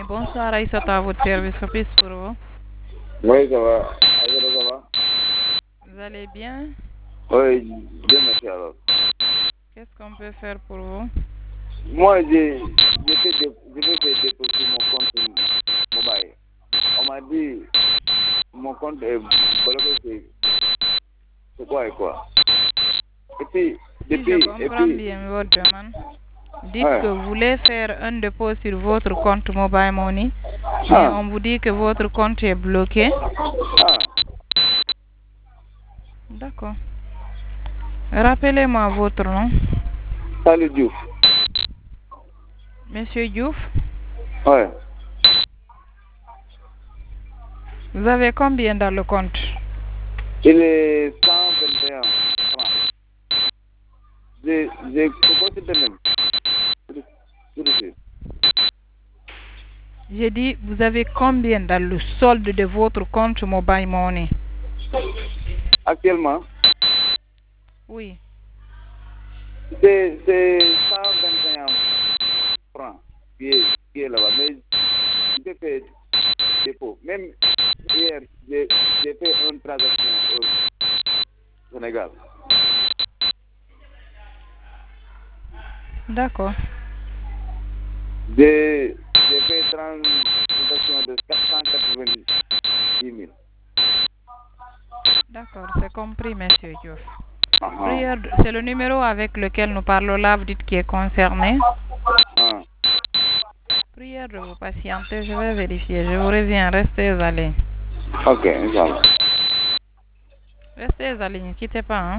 bonsoir Aïssata, à votre service, office pour vous. Oui, ça va. Alors, ça va? Vous allez bien? Oui, bien merci alors. Qu'est-ce qu'on peut faire pour vous? Moi, je vais faire dépôt sur mon compte mobile. On m'a dit mon compte est bloqué, c'est quoi et quoi? Et puis, Si je comprends bien votre demande, dites que vous voulez faire un dépôt sur votre compte mobile money, mais on vous dit que votre compte est bloqué. D'accord. Rappelez-moi votre nom. Salut Diouf. Monsieur Diouf? Ouais. Vous avez combien dans le compte? Il est 121 francs. J'ai proposé de même. J'ai dit, vous avez combien dans le solde de votre compte mobile money? Actuellement? Oui. C'est 121 francs qui est là-bas. Mais j'ai fait dépôt. Même hier, j'ai fait une transaction au Sénégal. D'accord. J'ai fait transaction de 490 000. D'accord, c'est compris, monsieur Diouf. C'est le numéro avec lequel nous parlons là, vous dites qui est concerné. Prière de vous patienter, je vais vérifier. Je vous reviens, restez à ligne. Ok, Inch'Allah. Restez à ligne, ne quittez pas. Hein?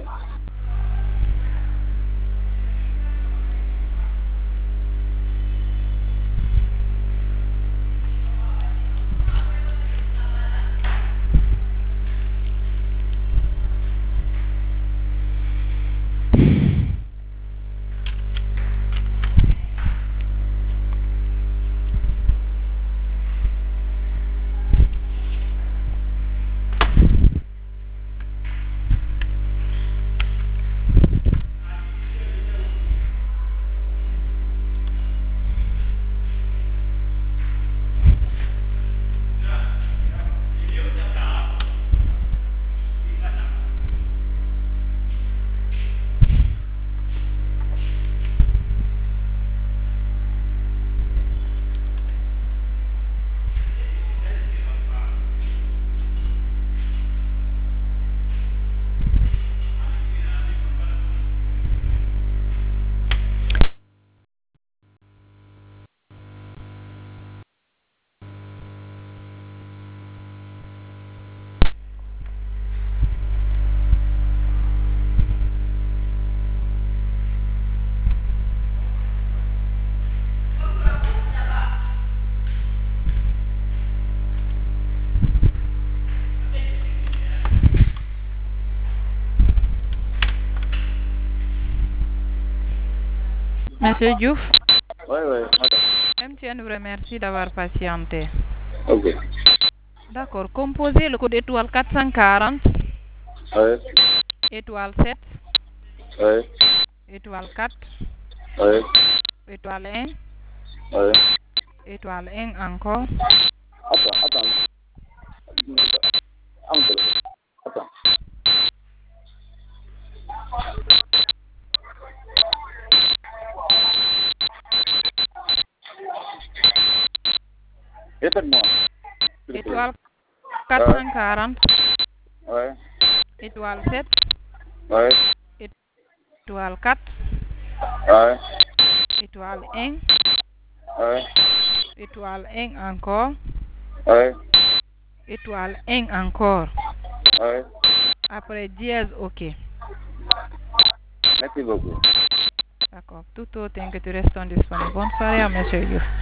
Monsieur Diouf? Oui. MTN vous remercie d'avoir patienté. Ok. D'accord. Composez le code étoile 440. Oui. Étoile 7. Oui. Étoile 4. Oui. Étoile 1. Oui. Étoile 1 encore. Attends. Attends. Répète-moi. Étoile 440. Oui. Étoile 7. Oui. Étoile 4. Oui. Étoile 1. Oui. Étoile 1 encore. Oui. Étoile 1 encore. Oui. Après dièse, ok. Merci beaucoup. D'accord. Tout autre que tu restes disponible. Bonne soirée à monsieur Diouf.